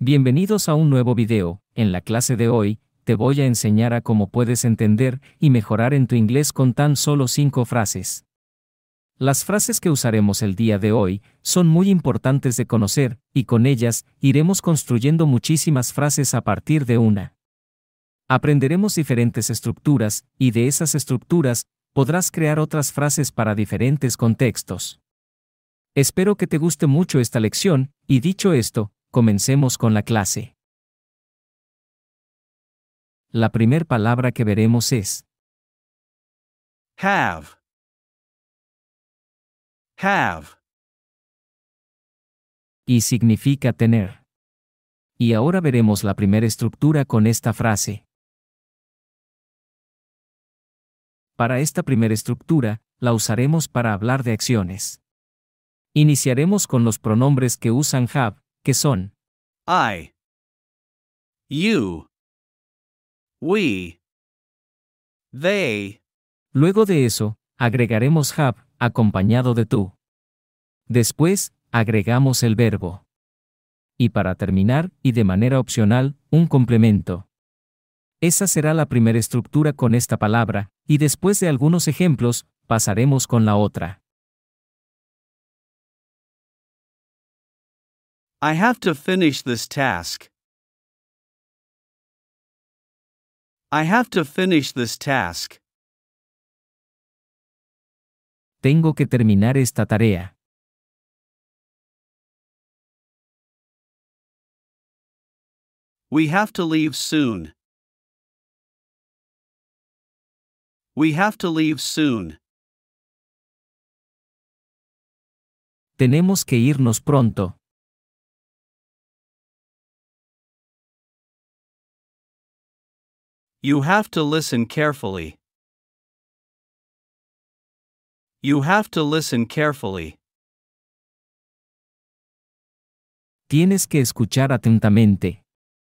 Bienvenidos a un nuevo video. En la clase de hoy, te voy a enseñar a cómo puedes entender y mejorar en tu inglés con tan solo 5 frases. Las frases que usaremos el día de hoy son muy importantes de conocer, y con ellas iremos construyendo muchísimas frases a partir de una. Aprenderemos diferentes estructuras, y de esas estructuras, podrás crear otras frases para diferentes contextos. Espero que te guste mucho esta lección, y dicho esto, comencemos con la clase. La primer palabra que veremos es Have. Have. y significa tener. Y ahora veremos la primera estructura con esta frase. Para esta primera estructura, la usaremos para hablar de acciones. Iniciaremos con los pronombres que usan have, que son I. You. We. They. Luego de eso, agregaremos have, acompañado de tú. Después, agregamos el verbo. Y para terminar, y de manera opcional, un complemento. Esa será la primera estructura con esta palabra, y después de algunos ejemplos, pasaremos con la otra. I have to finish this task. I have to finish this task. Tengo que terminar esta tarea. We have to leave soon. We have to leave soon. Tenemos que irnos pronto. You have to listen carefully. You have to listen carefully. Tienes que escuchar atentamente.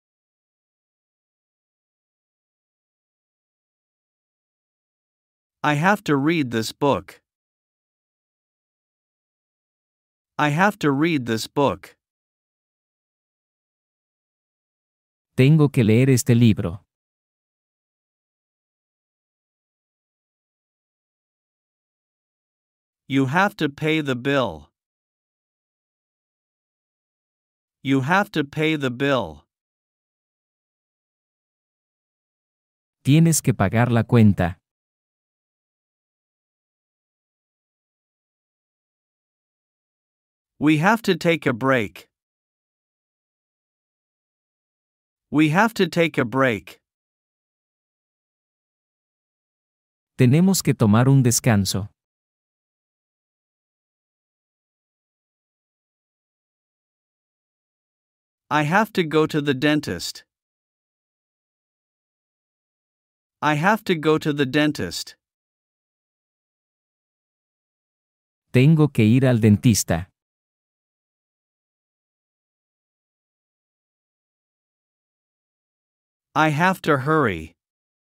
I have to read this book. I have to read this book. Tengo que leer este libro. You have to pay the bill. You have to pay the bill. Tienes que pagar la cuenta. We have to take a break. We have to take a break. Tenemos que tomar un descanso. I have to go to the dentist. I have to go to the dentist. Tengo que ir al dentista. I have to hurry.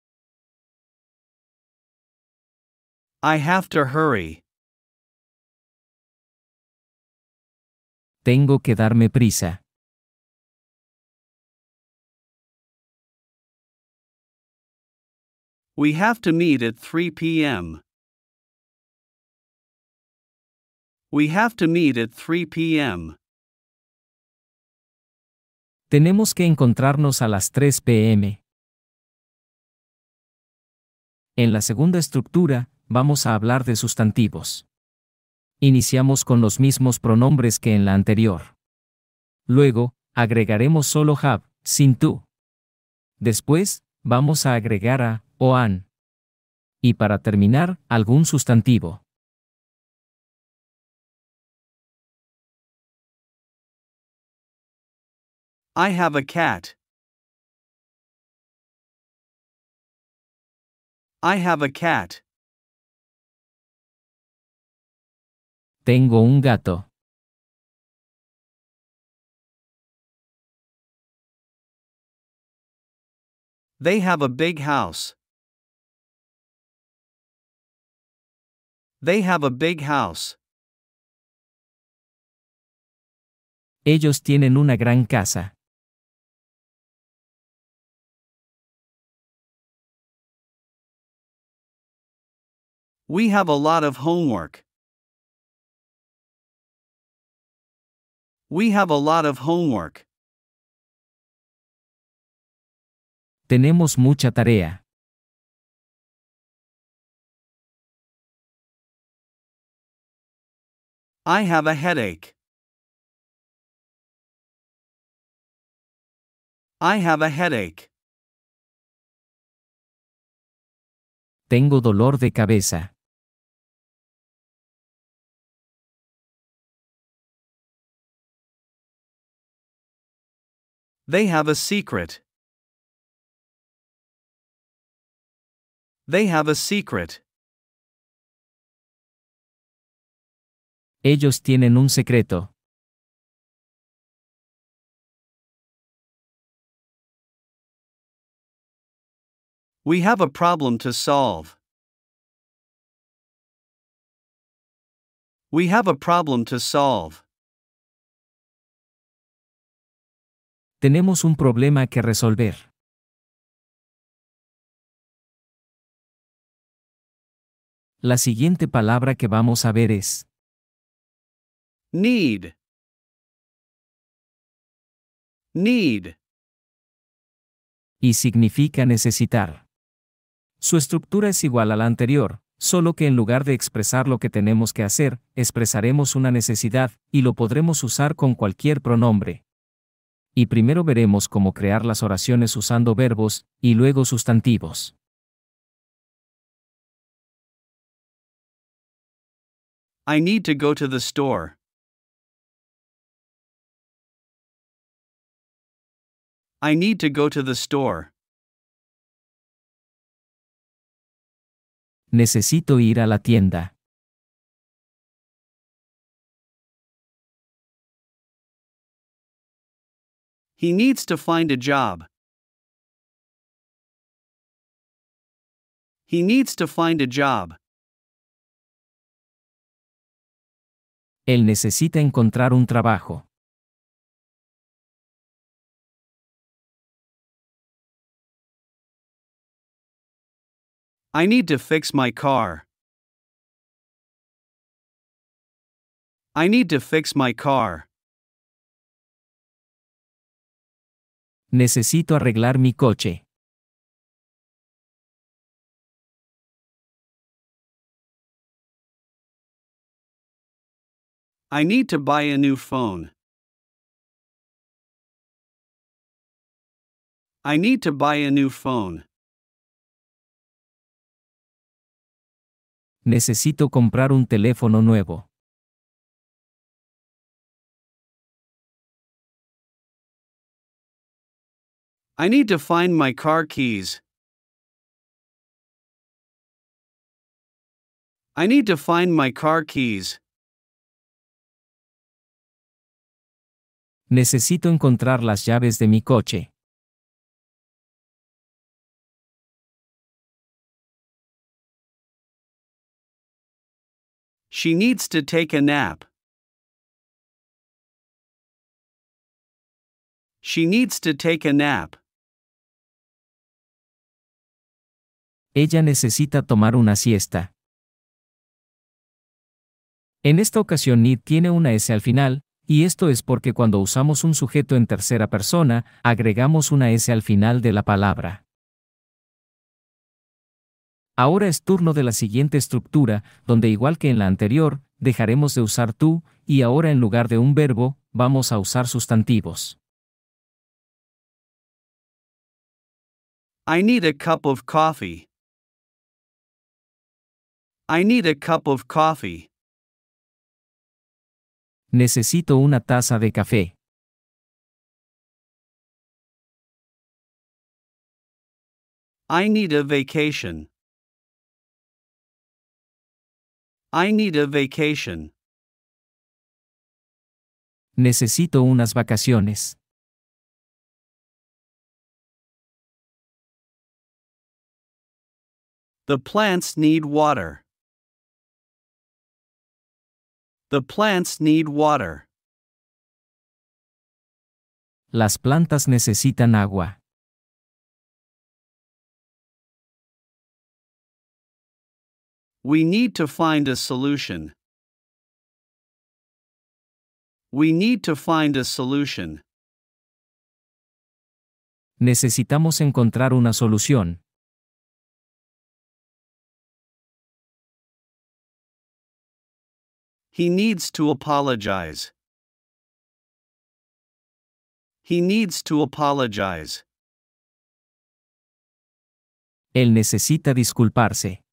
I have to hurry. Tengo que darme prisa. We have to meet at 3 p.m. We have to meet at 3 p.m. Tenemos que encontrarnos a las 3 p.m. En la segunda estructura, vamos a hablar de sustantivos. Iniciamos con los mismos pronombres que en la anterior. Luego, agregaremos solo have, sin tú. Después, vamos a agregar a, o an. Y para terminar, algún sustantivo. I have a cat. I have a cat. Tengo un gato. They have a big house. They have a big house. Ellos tienen una gran casa. We have a lot of homework. We have a lot of homework. Tenemos mucha tarea. I have a headache. I have a headache. Tengo dolor de cabeza. They have a secret. They have a secret. Ellos tienen un secreto. We have a problem to solve. We have a problem to solve. Tenemos un problema que resolver. La siguiente palabra que vamos a ver es Need. Need. y significa necesitar. Su estructura es igual a la anterior, solo que en lugar de expresar lo que tenemos que hacer, expresaremos una necesidad, y lo podremos usar con cualquier pronombre. Y primero veremos cómo crear las oraciones usando verbos, y luego sustantivos. I need to go to the store. I need to go to the store. Necesito ir a la tienda. He needs to find a job. He needs to find a job. Él necesita encontrar un trabajo. I need to fix my car. I need to fix my car. Necesito arreglar mi coche. I need to buy a new phone. I need to buy a new phone. Necesito comprar un teléfono nuevo. I need to find my car keys. I need to find my car keys. Necesito encontrar las llaves de mi coche. She needs to take a nap. She needs to take a nap. Ella necesita tomar una siesta. En esta ocasión need tiene una S al final, y esto es porque cuando usamos un sujeto en tercera persona, agregamos una S al final de la palabra. Ahora es turno de la siguiente estructura, donde igual que en la anterior, dejaremos de usar tú, y ahora en lugar de un verbo, vamos a usar sustantivos. I need a cup of coffee. I need a cup of coffee. Necesito una taza de café. I need a vacation. I need a vacation. Necesito unas vacaciones. The plants need water. The plants need water. Las plantas necesitan agua. We need to find a solution. We need to find a solution. Necesitamos encontrar una solución. He needs to apologize. He needs to apologize. Él necesita disculparse.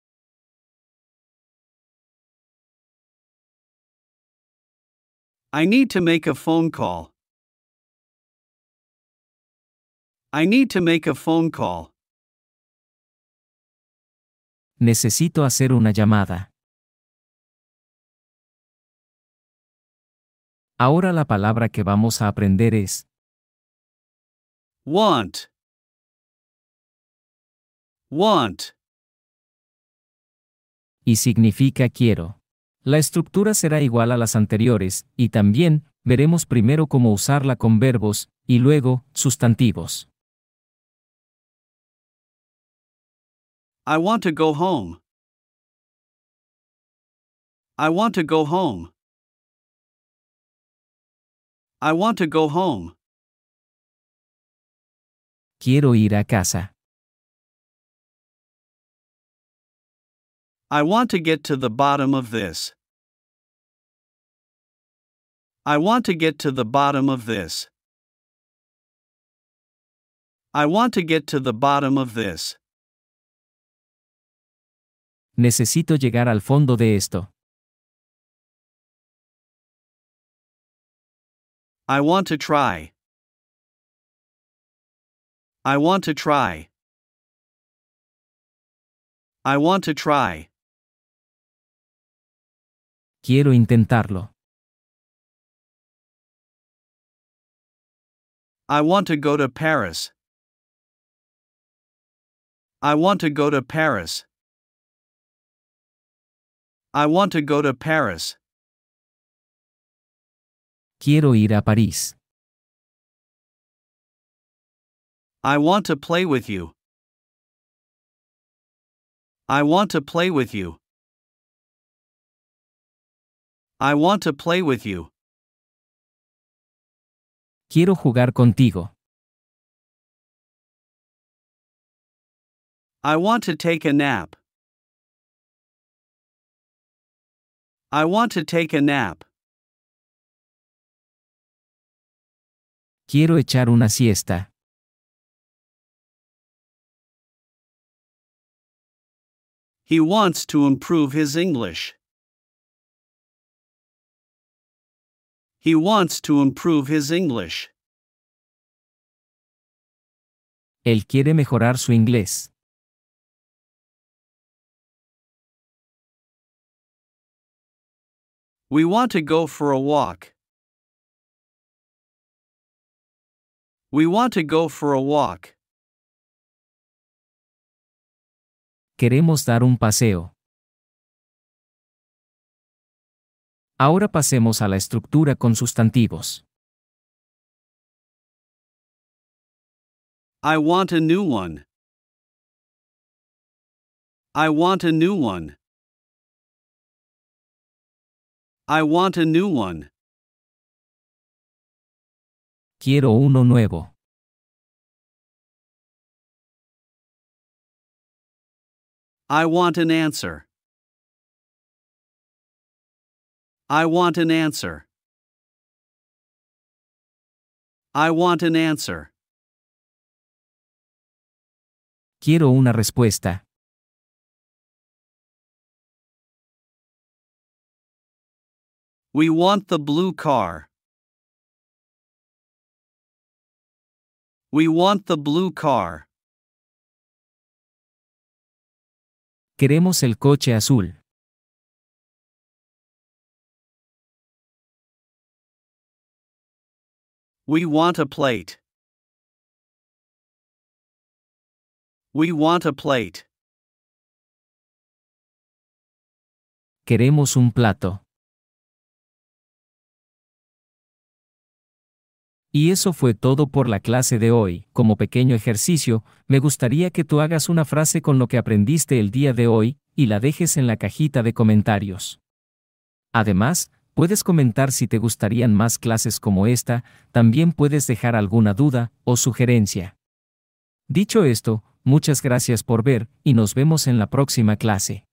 I need to make a phone call. I need to make a phone call. Necesito hacer una llamada. Ahora la palabra que vamos a aprender es Want. Want. y significa quiero. La estructura será igual a las anteriores, y también veremos primero cómo usarla con verbos, y luego, sustantivos. I want to go home. I want to go home. I want to go home. Quiero ir a casa. I want to get to the bottom of this. I want to get to the bottom of this. I want to get to the bottom of this. Necesito llegar al fondo de esto. I want to try. I want to try. I want to try. Quiero intentarlo. I want to go to Paris. I want to go to Paris. I want to go to Paris. Quiero ir a París. I want to play with you. I want to play with you. I want to play with you. Quiero jugar contigo. I want to take a nap. I want to take a nap. Quiero echar una siesta. He wants to improve his English. He wants to improve his English. Él quiere mejorar su inglés. We want to go for a walk. We want to go for a walk. Queremos dar un paseo. Ahora pasemos a la estructura con sustantivos. I want a new one. I want a new one. I want a new one. Quiero uno nuevo. I want an answer. I want an answer. I want an answer. Quiero una respuesta. We want the blue car. We want the blue car. Queremos el coche azul. We want a plate. We want a plate. Queremos un plato. Y eso fue todo por la clase de hoy. Como pequeño ejercicio, me gustaría que tú hagas una frase con lo que aprendiste el día de hoy, y la dejes en la cajita de comentarios. Además, puedes comentar si te gustarían más clases como esta, también puedes dejar alguna duda o sugerencia. Dicho esto, muchas gracias por ver, y nos vemos en la próxima clase.